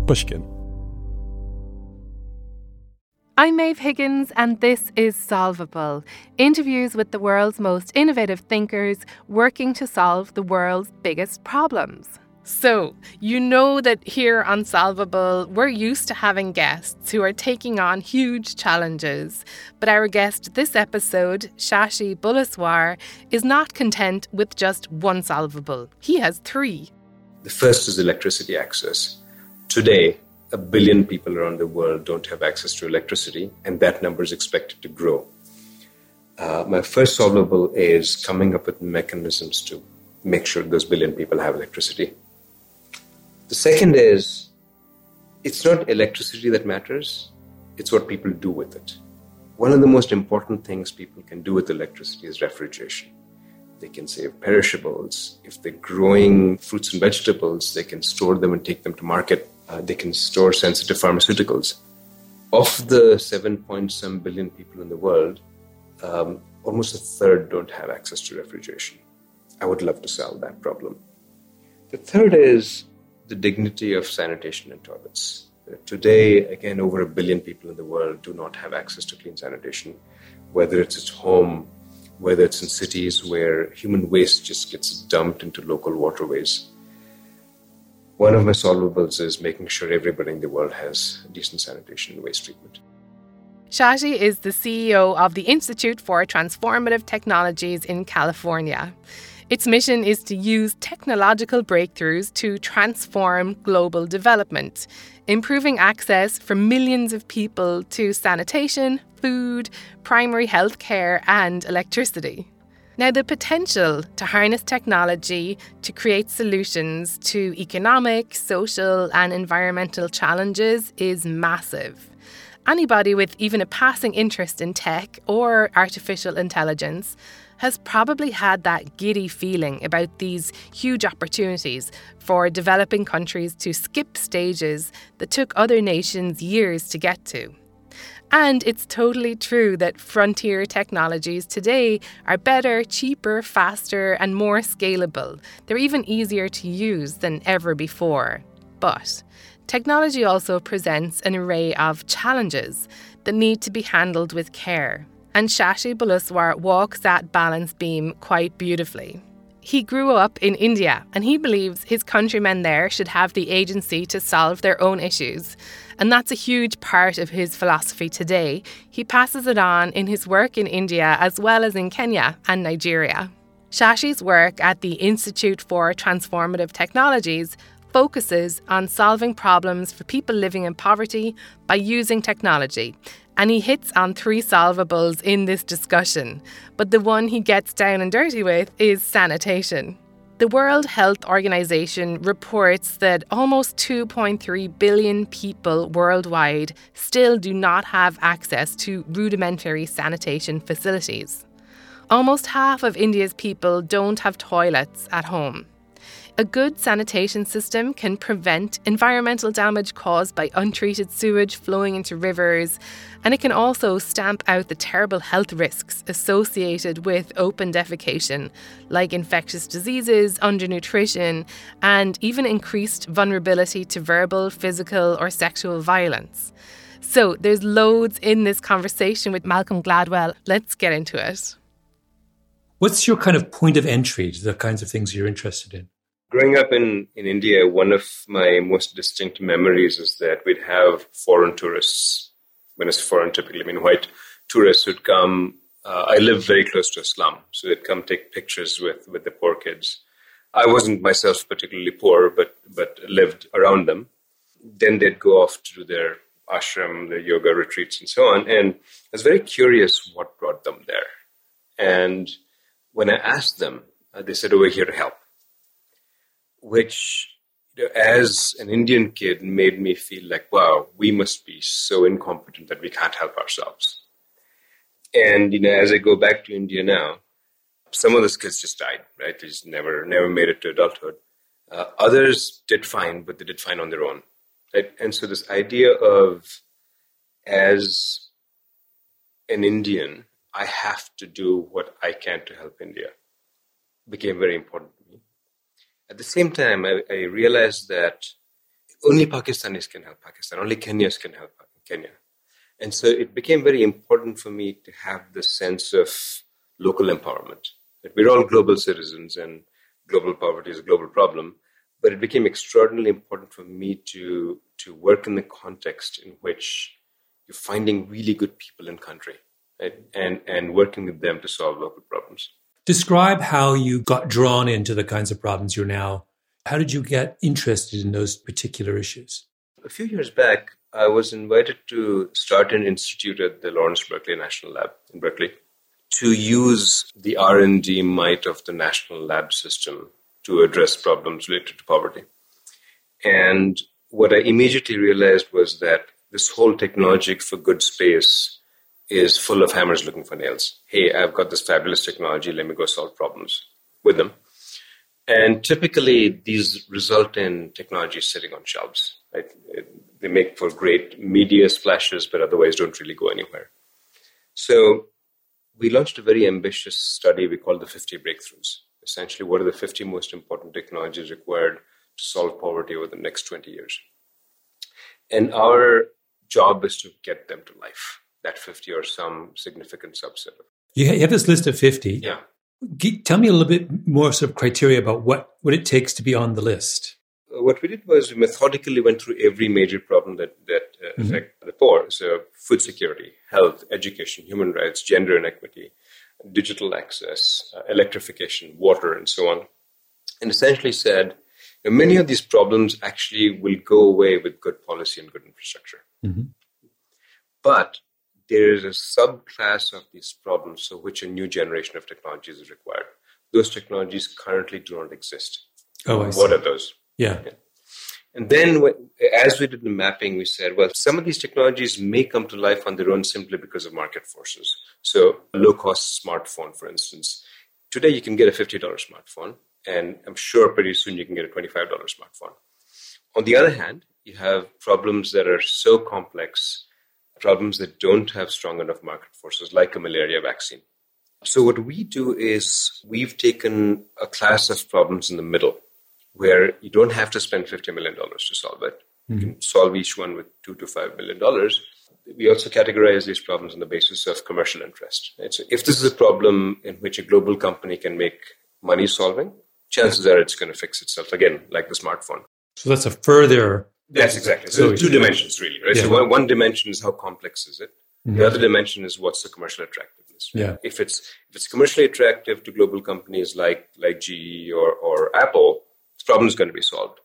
Pushkin. I'm Maeve Higgins, and this is Solvable, interviews with the world's most innovative thinkers working to solve the world's biggest problems. So, you know that here on Solvable, we're used to having guests who are taking on huge challenges. But our guest this episode, Shashi Buluswar, is not content with just one solvable. He has three. The first is electricity access. Today, 1 billion people around the world don't have access to electricity, and that number is expected to grow. My first solvable is coming up with mechanisms to make sure those billion people have electricity. The second is, it's not electricity that matters, it's what people do with it. One of the most important things people can do with electricity is refrigeration. They can save perishables. If they're growing fruits and vegetables, they can store them and take them to market. They can store sensitive pharmaceuticals. Of the 7 billion people in the world, almost a third don't have access to refrigeration. I would love to solve that problem. The third is the dignity of sanitation and toilets. Today, again, over 1 billion people in the world do not have access to clean sanitation, whether it's at home, whether it's in cities where human waste just gets dumped into local waterways. One of my solvables is making sure everybody in the world has decent sanitation and waste treatment. Shashi is the CEO of the Institute for Transformative Technologies in California. Its mission is to use technological breakthroughs to transform global development, improving access for millions of people to sanitation, food, primary health care, and electricity. Now, the potential to harness technology to create solutions to economic, social, and environmental challenges is massive. Anybody with even a passing interest in tech or artificial intelligence has probably had that giddy feeling about these huge opportunities for developing countries to skip stages that took other nations years to get to. And it's totally true that frontier technologies today are better, cheaper, faster, and more scalable. They're even easier to use than ever before. But technology also presents an array of challenges that need to be handled with care. And Shashi Buluswar walks that balance beam quite beautifully. He grew up in India, and he believes his countrymen there should have the agency to solve their own issues. And that's a huge part of his philosophy today. He passes it on in his work in India as well as in Kenya and Nigeria. Shashi's work at the Institute for Transformative Technologies focuses on solving problems for people living in poverty by using technology. And he hits on three solvables in this discussion. But the one he gets down and dirty with is sanitation. The World Health Organization reports that almost 2.3 billion people worldwide still do not have access to rudimentary sanitation facilities. Almost half of India's people don't have toilets at home. A good sanitation system can prevent environmental damage caused by untreated sewage flowing into rivers, and it can also stamp out the terrible health risks associated with open defecation, like infectious diseases, undernutrition, and even increased vulnerability to verbal, physical, or sexual violence. So there's loads in this conversation with Malcolm Gladwell. Let's get into it. What's your kind of point of entry to the kinds of things you're interested in? Growing up in India, one of my most distinct memories is that we'd have foreign tourists. When it's foreign, typically, white tourists would come. I live very close to a slum, so they'd come take pictures with the poor kids. I wasn't myself particularly poor, but lived around them. Then they'd go off to do their ashram, their yoga retreats, and so on. And I was very curious what brought them there. And when I asked them, they said, "Oh, we're here to help." Which, as an Indian kid, made me feel like, wow, we must be so incompetent that we can't help ourselves. And, as I go back to India now, some of those kids just died, right? They just never made it to adulthood. Others did fine, but they did fine on their own. Right? And so this idea of, as an Indian, I have to do what I can to help India became very important to me. At the same time, I realized that only Pakistanis can help Pakistan, only Kenyans can help Kenya. And so it became very important for me to have this sense of local empowerment. That we're all global citizens and global poverty is a global problem, but it became extraordinarily important for me to work in the context in which you're finding really good people in country, right? and working with them to solve local problems. Describe how you got drawn into the kinds of problems you're now. How did you get interested in those particular issues? A few years back, I was invited to start an institute at the Lawrence Berkeley National Lab in Berkeley to use the R&D might of the national lab system to address problems related to poverty. And what I immediately realized was that this whole technology for good space is full of hammers looking for nails. Hey, I've got this fabulous technology. Let me go solve problems with them. And typically, these result in technology sitting on shelves. Right? They make for great media splashes, but otherwise don't really go anywhere. So we launched a very ambitious study we called the 50 Breakthroughs. Essentially, what are the 50 most important technologies required to solve poverty over the next 20 years? And our job is to get them to life, that 50 or some significant subset of it. You have this list of 50. Yeah. Tell me a little bit more sort of criteria about what it takes to be on the list. What we did was we methodically went through every major problem that affect the poor. So food security, health, education, human rights, gender inequity, digital access, electrification, water, and so on. And essentially said, many of these problems actually will go away with good policy and good infrastructure. Mm-hmm. But there is a subclass of these problems for which a new generation of technologies is required. Those technologies currently do not exist. Oh, I see. What are those? Yeah. And then as we did the mapping, we said, well, some of these technologies may come to life on their own simply because of market forces. So a low-cost smartphone, for instance. Today, you can get a $50 smartphone, and I'm sure pretty soon you can get a $25 smartphone. On the other hand, you have problems that are so complex, problems that don't have strong enough market forces, like a malaria vaccine. So what we do is we've taken a class of problems in the middle, where you don't have to spend $50 million to solve it. You can solve each one with $2 to $5 million. We also categorize these problems on the basis of commercial interest. Right? So if this is a problem in which a global company can make money solving, chances are it's going to fix itself again, like the smartphone. So that's a further... Yes, exactly. So two dimensions, really. Right? Yeah. So one dimension is how complex is it? Mm-hmm. The other dimension is what's the commercial attractiveness. Right? Yeah. If it's commercially attractive to global companies like GE or Apple, this problem is going to be solved.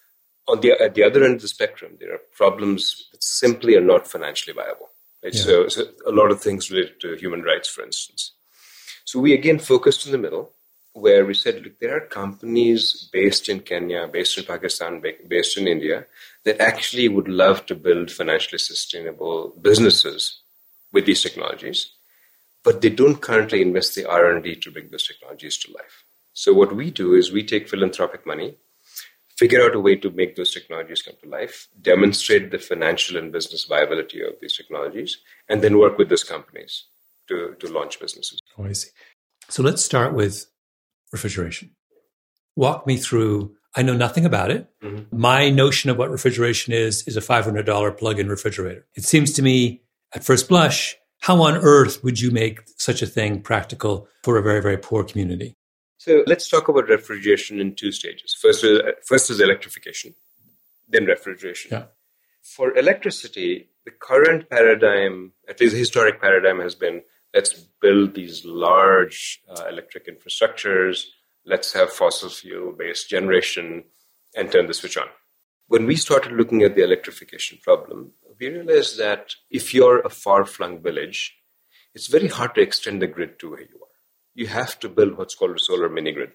At the other end of the spectrum, there are problems that simply are not financially viable. Right? Yeah. So a lot of things related to human rights, for instance. So we again focused in the middle, where we said, look, there are companies based in Kenya, based in Pakistan, based in India, that actually would love to build financially sustainable businesses with these technologies, but they don't currently invest the R&D to bring those technologies to life. So what we do is we take philanthropic money, figure out a way to make those technologies come to life, demonstrate the financial and business viability of these technologies, and then work with those companies to launch businesses. Oh, I see. So let's start with refrigeration. Walk me through, I know nothing about it. Mm-hmm. My notion of what refrigeration is a $500 plug-in refrigerator. It seems to me, at first blush, how on earth would you make such a thing practical for a very, very poor community? So let's talk about refrigeration in two stages. First is electrification, then refrigeration. Yeah. For electricity, the current paradigm, at least the historic paradigm, has been let's build these large electric infrastructures, let's have fossil fuel-based generation, and turn the switch on. When we started looking at the electrification problem, we realized that if you're a far-flung village, it's very hard to extend the grid to where you are. You have to build what's called a solar mini-grid.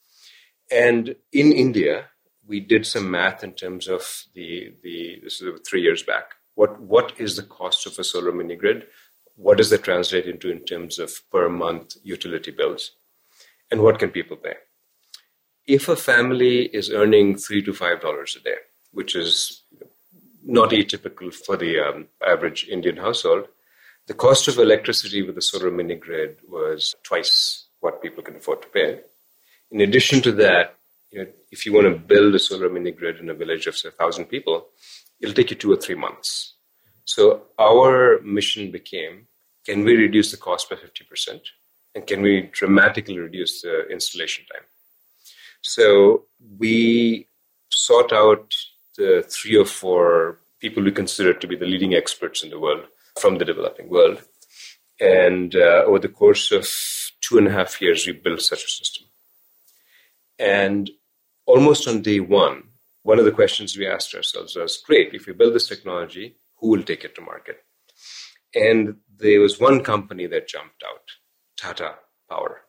And in India, we did some math in terms of this is 3 years back. What is the cost of a solar mini-grid? What does that translate into in terms of per month utility bills? And what can people pay? If a family is earning $3 to $5 a day, which is not atypical for the average Indian household, the cost of electricity with the solar mini-grid was twice what people can afford to pay. In addition to that, if you want to build a solar mini grid in a village of, say, 1,000 people, it'll take you 2 or 3 months. So our mission became, can we reduce the cost by 50%? And can we dramatically reduce the installation time? So we sought out the 3 or 4 people we consider to be the leading experts in the world from the developing world. And over the course of 2.5 years, we built such a system. And almost on day one of the questions we asked ourselves was, great, if we build this technology, who will take it to market? And there was one company that jumped out, Tata Power.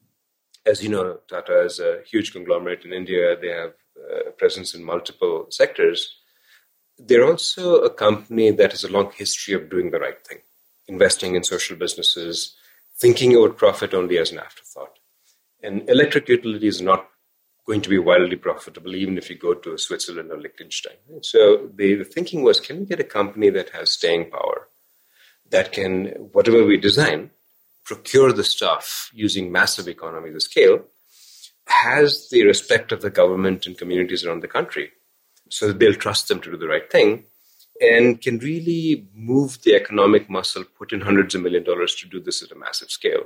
As you know, Tata is a huge conglomerate in India. They have a presence in multiple sectors. They're also a company that has a long history of doing the right thing, investing in social businesses, thinking about profit only as an afterthought. And electric utility is not going to be wildly profitable, even if you go to Switzerland or Liechtenstein. So the thinking was, can we get a company that has staying power, that can, whatever we design, procure the stuff using massive economies of scale, has the respect of the government and communities around the country, so that they'll trust them to do the right thing, and can really move the economic muscle, put in hundreds of $millions to do this at a massive scale.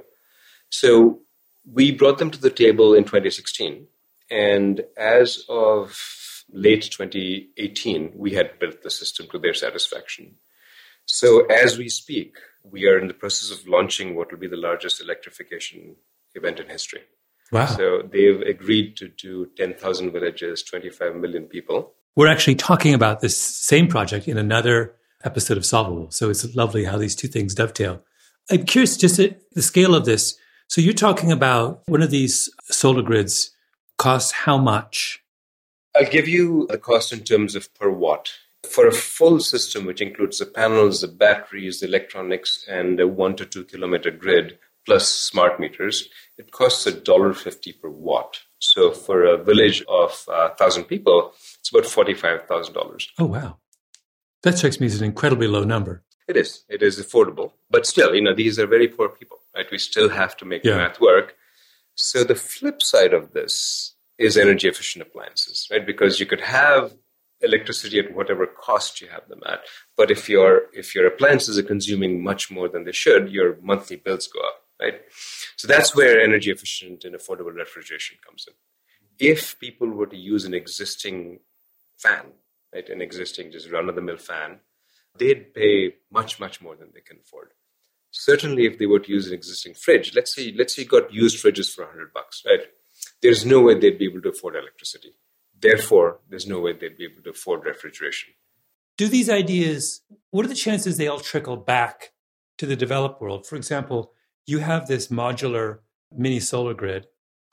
So we brought them to the table in 2016. And as of late 2018, we had built the system to their satisfaction. So as we speak, we are in the process of launching what will be the largest electrification event in history. Wow. So they've agreed to do 10,000 villages, 25 million people. We're actually talking about this same project in another episode of Solvable. So it's lovely how these two things dovetail. I'm curious just at the scale of this. So you're talking about one of these solar grids costs how much? I'll give you the cost in terms of per watt. For a full system, which includes the panels, the batteries, the electronics, and a 1 to 2 kilometer grid, plus smart meters, it costs $1.50 per watt. So for a village of 1,000 people, it's about $45,000. Oh, wow. That strikes me as an incredibly low number. It is. It is affordable. But still, these are very poor people, right? We still have to make the math work. So the flip side of this is energy efficient appliances, right? Because you could have electricity at whatever cost you have them at. But if your appliances are consuming much more than they should, your monthly bills go up, right? So that's where energy efficient and affordable refrigeration comes in. If people were to use an existing fan, right, an existing just run-of-the-mill fan, they'd pay much, much more than they can afford. Certainly, if they were to use an existing fridge, let's say you got used fridges for $100, right? There's no way they'd be able to afford electricity. Therefore, there's no way they'd be able to afford refrigeration. Do these ideas, what are the chances they all trickle back to the developed world? For example, you have this modular mini solar grid.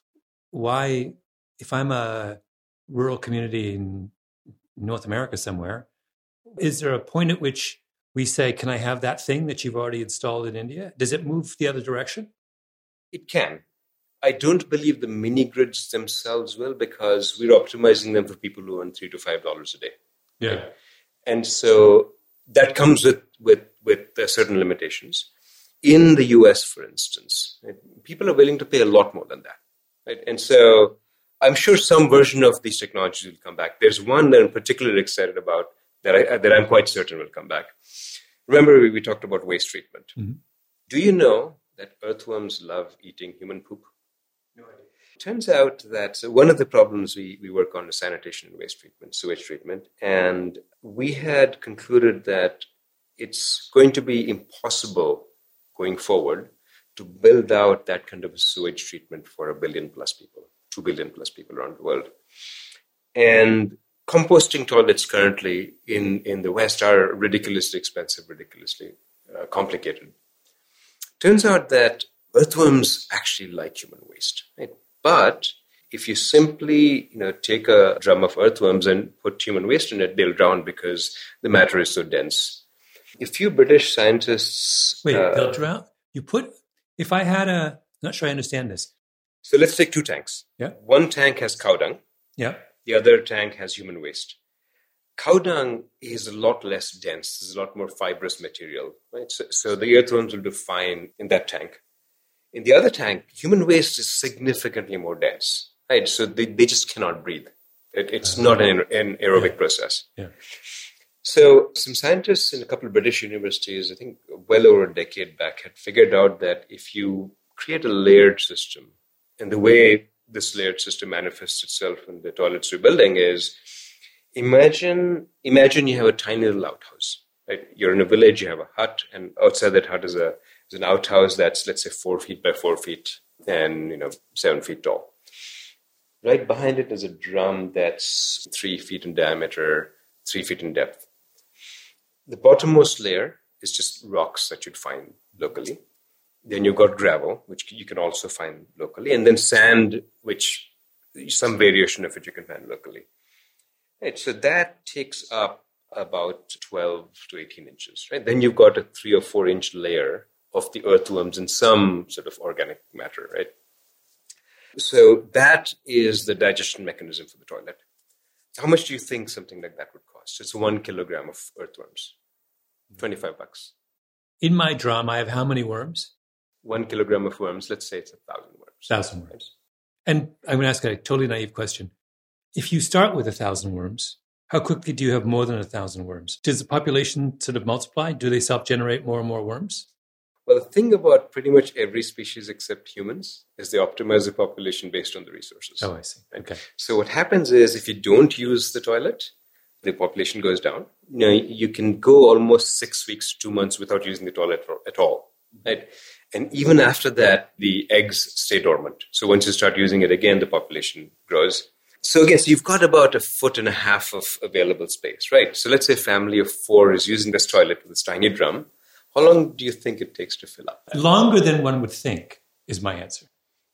Why, if I'm a rural community in North America somewhere, is there a point at which we say, can I have that thing that you've already installed in India? Does it move the other direction? It can. I don't believe the mini grids themselves will, because we're optimizing them for people who earn $3 to $5 a day. Yeah. Right? And so that comes with certain limitations. In the US, for instance, right, people are willing to pay a lot more than that. Right? And so I'm sure some version of these technologies will come back. There's one that I'm particularly excited about that I'm quite certain will come back. Remember, we talked about waste treatment. Mm-hmm. Do you know that earthworms love eating human poop? No idea. It turns out that one of the problems we work on is sanitation and waste treatment, sewage treatment. And we had concluded that it's going to be impossible going forward to build out that kind of a sewage treatment for 1 billion plus people, 2 billion plus people around the world. And composting toilets currently in the West are ridiculously expensive, ridiculously complicated. Turns out that earthworms actually like human waste, right? But if you simply take a drum of earthworms and put human waste in it, they'll drown because the matter is so dense. A few British scientists... Wait, they'll drown? If I had I'm not sure I understand this. So let's take 2 tanks. Yeah. One tank has cow dung. Yeah. The other tank has human waste. Cow dung is a lot less dense. There's a lot more fibrous material, right? So the earthworms will do fine in that tank. In the other tank, human waste is significantly more dense. right? So they just cannot breathe. It's not an aerobic process. Yeah. So some scientists in a couple of British universities, I think well over a decade back, had figured out that if you create a layered system, and the way this layered system manifests itself in the toilets we're building is, imagine you have a tiny little outhouse. Right? You're in a village, you have a hut, and outside that hut is an outhouse that's, let's say, 4 feet by 4 feet and 7 feet tall. Right behind it is a drum that's 3 feet in diameter, 3 feet in depth. The bottommost layer is just rocks that you'd find locally. Then you've got gravel, which you can also find locally, and then sand, which some variation of it you can find locally. Right, so that takes up about 12 to 18 inches. Right, then you've got a 3 or 4 inch layer of the earthworms and some sort of organic matter. Right, so that is the digestion mechanism for the toilet. How much do you think something like that would cost? It's 1 kilogram of earthworms, $25. In my drum, I have how many worms? 1 kilogram of worms, let's say it's 1,000 worms. 1,000 worms. And I'm going to ask a totally naive question. If you start with 1,000 worms, how quickly do you have more than 1,000 worms? Does the population sort of multiply? Do they self-generate more and more worms? Well, the thing about pretty much every species except humans is they optimize the population based on the resources. Oh, I see. Okay. So what happens is if you don't use the toilet, the population goes down. You can go almost 6 weeks, 2 months without using the toilet at all. Right? And even after that, the eggs stay dormant. So once you start using it again, the population grows. So again, you've got about 1.5 feet of available space, right? So let's say a family of 4 is using this toilet with this tiny drum. How long do you think it takes to fill up? Longer than one would think is my answer.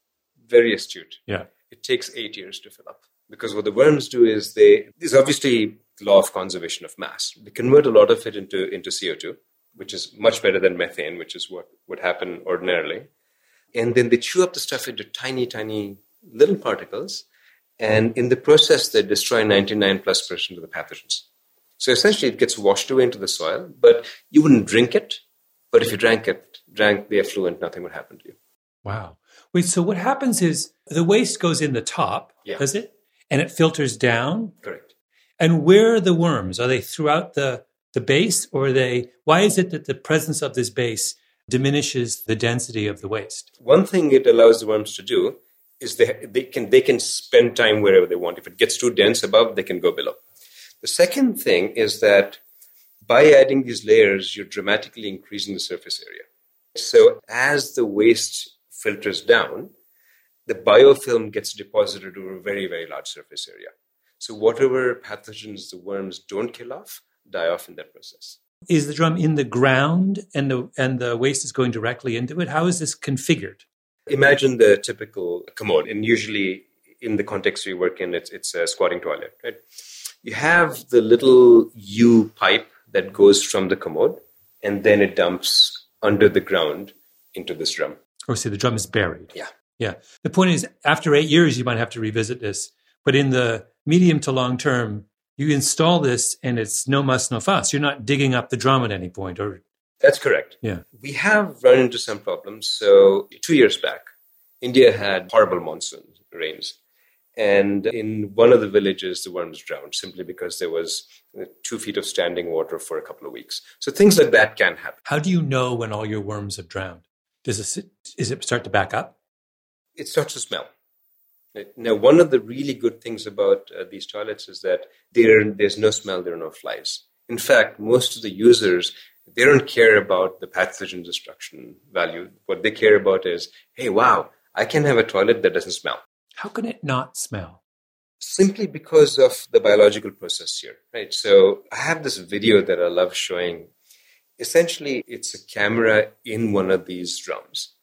Very astute. Yeah. It takes 8 years to fill up. Because what the worms do is there's obviously the law of conservation of mass. They convert a lot of it into CO2, which is much better than methane, which is what would happen ordinarily. And then they chew up the stuff into tiny, tiny little particles. And in the process, they destroy 99%+ of the pathogens. So essentially, it gets washed away into the soil, but you wouldn't drink it. But if you drank the effluent, nothing would happen to you. Wow. Wait, so what happens is the waste goes in the top, does it? And it filters down? Correct. And where are the worms? Are they throughout the base, or why is it that the presence of this base diminishes the density of the waste? One thing it allows the worms to do is they can spend time wherever they want. If it gets too dense above, they can go below. The second thing is that by adding these layers, you're dramatically increasing the surface area. So as the waste filters down, the biofilm gets deposited over a very, very large surface area. So whatever pathogens the worms don't kill off, die off in that process. Is the drum in the ground and the waste is going directly into it? How is this configured? Imagine the typical commode, and usually in the context we work in, it's a squatting toilet, right? You have the little U pipe that goes from the commode, and then it dumps under the ground into this drum. Oh, so the drum is buried. Yeah. Yeah. The point is, after 8 years, you might have to revisit this. But in the medium to long term, you install this and it's no muss, no fuss. You're not digging up the drum at any point. That's correct. Yeah. We have run into some problems. So 2 years back, India had horrible monsoon rains. And in one of the villages, the worms drowned simply because there was 2 feet of standing water for a couple of weeks. So things like that can happen. How do you know when all your worms have drowned? Is it start to back up? It starts to smell. Now, one of the really good things about these toilets is that there's no smell, there are no flies. In fact, most of the users, they don't care about the pathogen destruction value. What they care about is, hey, wow, I can have a toilet that doesn't smell. How can it not smell? Simply because of the biological process here, right? So I have this video that I love showing. Essentially, it's a camera in one of these drums.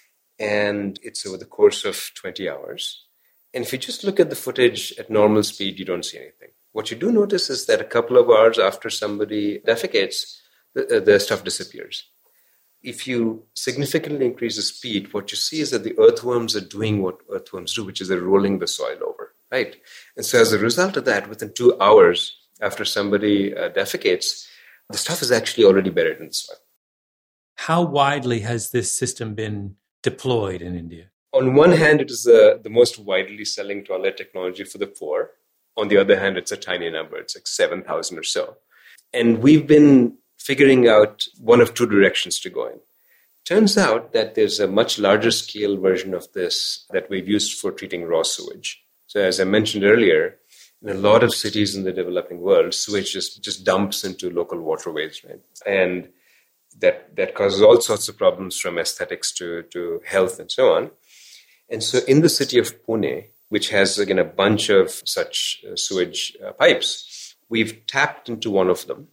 And it's over the course of 20 hours. And if you just look at the footage at normal speed, you don't see anything. What you do notice is that a couple of hours after somebody defecates, the stuff disappears. If you significantly increase the speed, what you see is that the earthworms are doing what earthworms do, which is they're rolling the soil over, right? And so as a result of that, within 2 hours after somebody defecates, the stuff is actually already buried in the soil. How widely has this system been deployed in India? On one hand, it is the most widely selling toilet technology for the poor. On the other hand, it's a tiny number. It's like 7,000 or so. And we've been figuring out one of two directions to go in. Turns out that there's a much larger scale version of this that we've used for treating raw sewage. So as I mentioned earlier, in a lot of cities in the developing world, sewage just dumps into local waterways, right? And that causes all sorts of problems from aesthetics to health and so on. And so in the city of Pune, which has, again, a bunch of such sewage pipes, we've tapped into one of them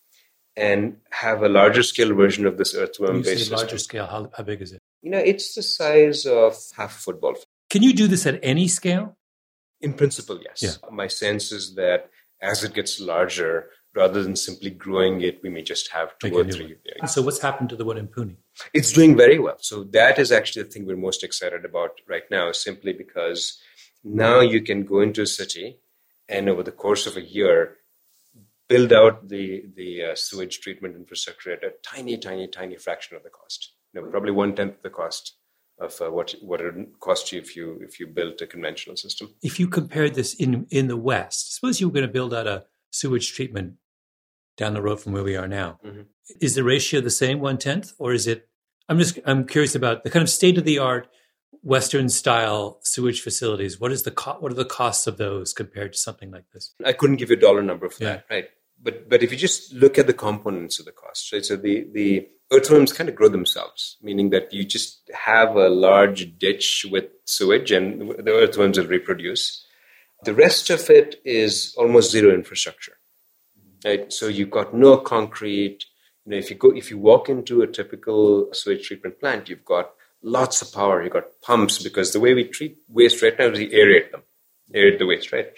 and have a larger scale version of this earthworm-based system. Larger scale, how big is it? It's the size of half a football field. Can you do this at any scale? In principle, yes. Yeah. My sense is that as it gets larger, rather than simply growing it, we may just have two or three. So what's happened to the one in Pune? It's doing very well. So that is actually the thing we're most excited about right now, simply because now you can go into a city and over the course of a year, build out the sewage treatment infrastructure at a tiny, tiny, tiny fraction of the cost. Probably 1/10 of the cost of what it would cost you if you built a conventional system. If you compared this in the West, suppose you were going to build out a sewage treatment down the road from where we are now. Mm-hmm. Is the ratio the same, 1/10, or is it? I'm curious about the kind of state of the art Western style sewage facilities. What are the costs of those compared to something like this? I couldn't give you a dollar number for that, right? But if you just look at the components of the cost, right? So the earthworms kind of grow themselves, meaning that you just have a large ditch with sewage and the earthworms will reproduce. The rest of it is almost zero infrastructure, right? So you've got no concrete. If you walk into a typical sewage treatment plant, you've got lots of power. You've got pumps, because the way we treat waste right now is we aerate the waste, right?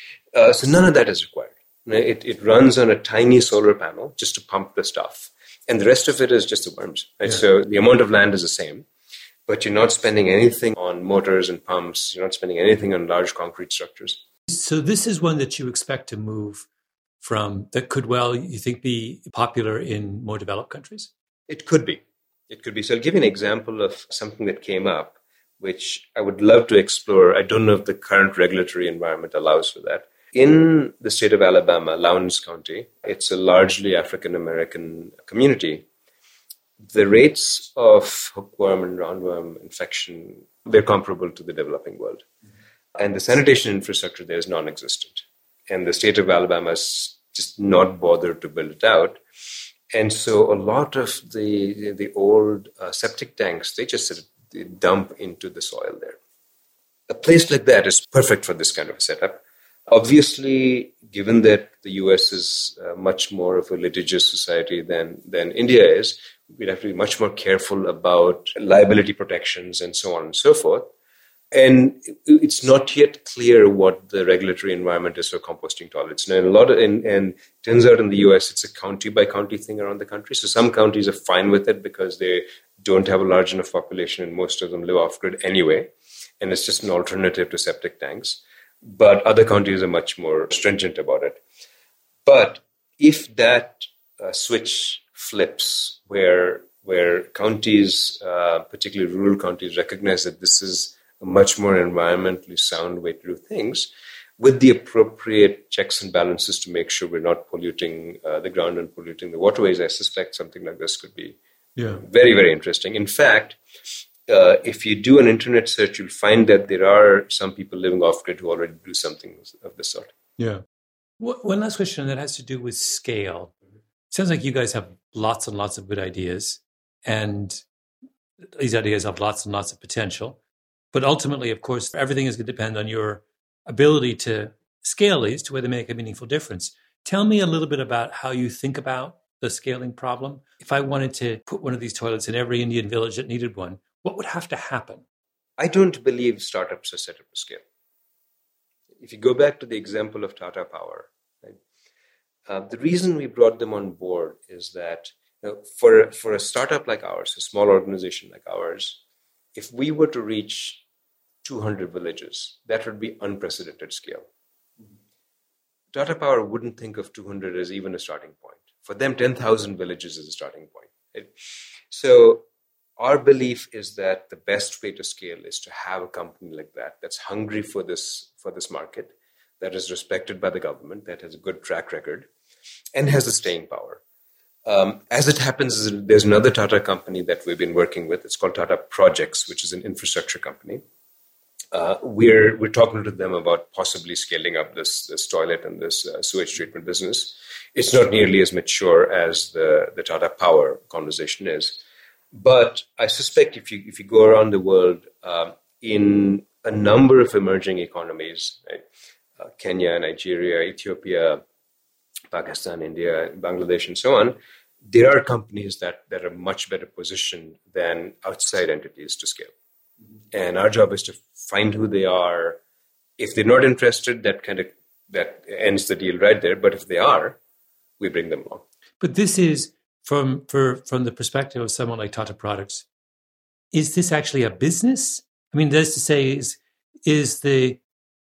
So none of that is required. It runs on a tiny solar panel just to pump the stuff. And the rest of it is just the worms, right? Yeah. So the amount of land is the same, but you're not spending anything on motors and pumps. You're not spending anything on large concrete structures. So this is one that you expect to move from, that could you think, be popular in more developed countries? It could be. So I'll give you an example of something that came up, which I would love to explore. I don't know if the current regulatory environment allows for that. In the state of Alabama, Lowndes County, it's a largely African-American community. The rates of hookworm and roundworm infection, they're comparable to the developing world. Mm-hmm. And the sanitation infrastructure there is non-existent. And the state of Alabama is just not bothered to build it out. And so a lot of the old septic tanks, they just dump into the soil there. A place like that is perfect for this kind of a setup. Obviously, given that the US is much more of a litigious society than India is, we'd have to be much more careful about liability protections and so on and so forth. And it's not yet clear what the regulatory environment is for composting toilets. Now, and turns out in the US, it's a county by county thing around the country. So some counties are fine with it because they don't have a large enough population and most of them live off grid anyway. And it's just an alternative to septic tanks. But other counties are much more stringent about it. But if that switch flips, where counties, particularly rural counties, recognize that this is a much more environmentally sound way to do things, with the appropriate checks and balances to make sure we're not polluting the ground and polluting the waterways, I suspect something like this could be very, very interesting. In fact, if you do an internet search, you'll find that there are some people living off-grid who already do something of this sort. Yeah. One last question that has to do with scale. It sounds like you guys have lots and lots of good ideas, and these ideas have lots and lots of potential. But ultimately, of course, everything is going to depend on your ability to scale these to where they make a meaningful difference. Tell me a little bit about how you think about the scaling problem. If I wanted to put one of these toilets in every Indian village that needed one, what would have to happen? I don't believe startups are set up to scale. If you go back to the example of Tata Power, right, the reason we brought them on board is that for a startup like ours, a small organization like ours, if we were to reach 200 villages, that would be unprecedented scale. Mm-hmm. Tata Power wouldn't think of 200 as even a starting point. For them, 10,000 villages is a starting point. Right? So our belief is that the best way to scale is to have a company like that that's hungry for this market, that is respected by the government, that has a good track record, and has the staying power. As it happens, there's another Tata company that we've been working with. It's called Tata Projects, which is an infrastructure company. We're talking to them about possibly scaling up this toilet and this sewage treatment business. It's not nearly as mature as the Tata Power conversation is. But I suspect if you go around the world, in a number of emerging economies, right, Kenya, Nigeria, Ethiopia, Pakistan, India, Bangladesh, and so on, there are companies that are much better positioned than outside entities to scale. Mm-hmm. And our job is to find who they are. If they're not interested, that ends the deal right there. But if they are, we bring them along. But this is from the perspective of someone like Tata Products. Is this actually a business? I mean, that's to say, is the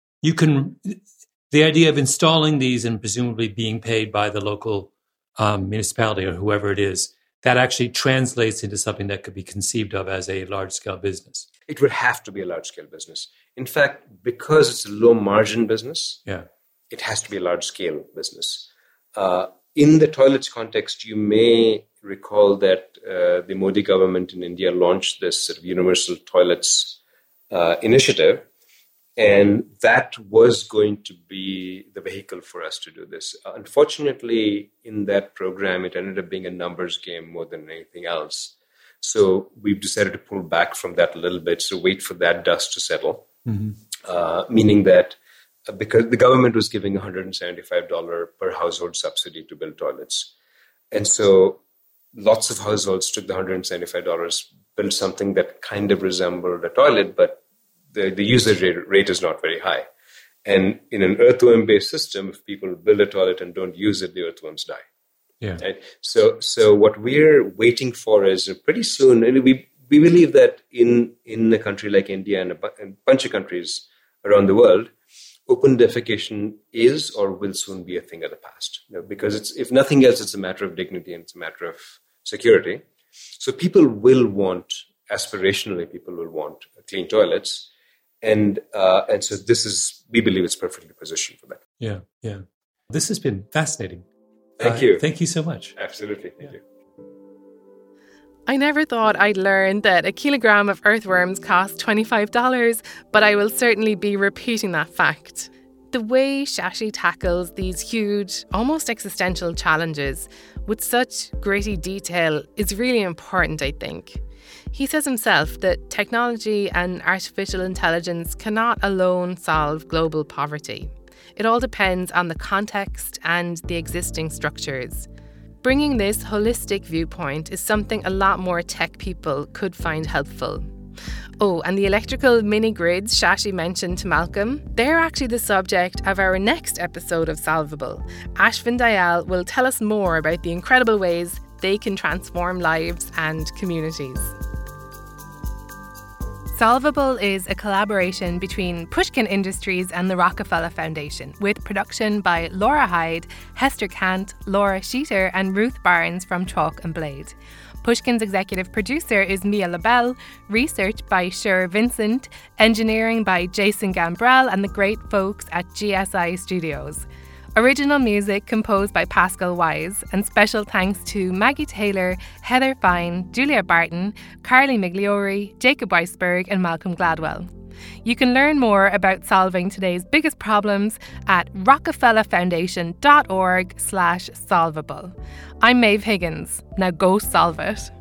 idea of installing these and presumably being paid by the local municipality or whoever it is, that actually translates into something that could be conceived of as a large-scale business? It would have to be a large-scale business. In fact, because it's a low-margin business, it has to be a large-scale business. In the toilets context, you may recall that the Modi government in India launched this sort of universal toilets initiative, and that was going to be the vehicle for us to do this. Unfortunately, in that program, it ended up being a numbers game more than anything else. So we've decided to pull back from that a little bit, so wait for that dust to settle, meaning that because the government was giving $175 per household subsidy to build toilets. And so lots of households took the $175, built something that kind of resembled a toilet, but the usage rate is not very high. And in an earthworm-based system, if people build a toilet and don't use it, the earthworms die. Yeah. Right? So what we're waiting for is pretty soon, and we believe that in a country like India and a bunch of countries around the world, open defecation is or will soon be a thing of the past. Because it's, if nothing else, it's a matter of dignity and it's a matter of security. So people will want, aspirationally, people will want clean toilets. And so we believe it's perfectly positioned for that. Yeah, yeah. This has been fascinating. Thank you. Thank you so much. Absolutely. Thank you. I never thought I'd learn that a kilogram of earthworms costs $25, but I will certainly be repeating that fact. The way Shashi tackles these huge, almost existential challenges with such gritty detail is really important, I think. He says himself that technology and artificial intelligence cannot alone solve global poverty. It all depends on the context and the existing structures. Bringing this holistic viewpoint is something a lot more tech people could find helpful. Oh, and the electrical mini-grids Shashi mentioned to Malcolm, they're actually the subject of our next episode of Solvable. Ashvin Dayal will tell us more about the incredible ways they can transform lives and communities. Solvable is a collaboration between Pushkin Industries and the Rockefeller Foundation, with production by Laura Hyde, Hester Kant, Laura Sheeter and Ruth Barnes from Chalk and Blade. Pushkin's executive producer is Mia LaBelle, research by Sher Vincent, engineering by Jason Gambrell and the great folks at GSI Studios. Original music composed by Pascal Wise, and special thanks to Maggie Taylor, Heather Fine, Julia Barton, Carly Migliori, Jacob Weisberg and Malcolm Gladwell. You can learn more about solving today's biggest problems at rockefellerfoundation.org/solvable. I'm Maeve Higgins. Now go solve it.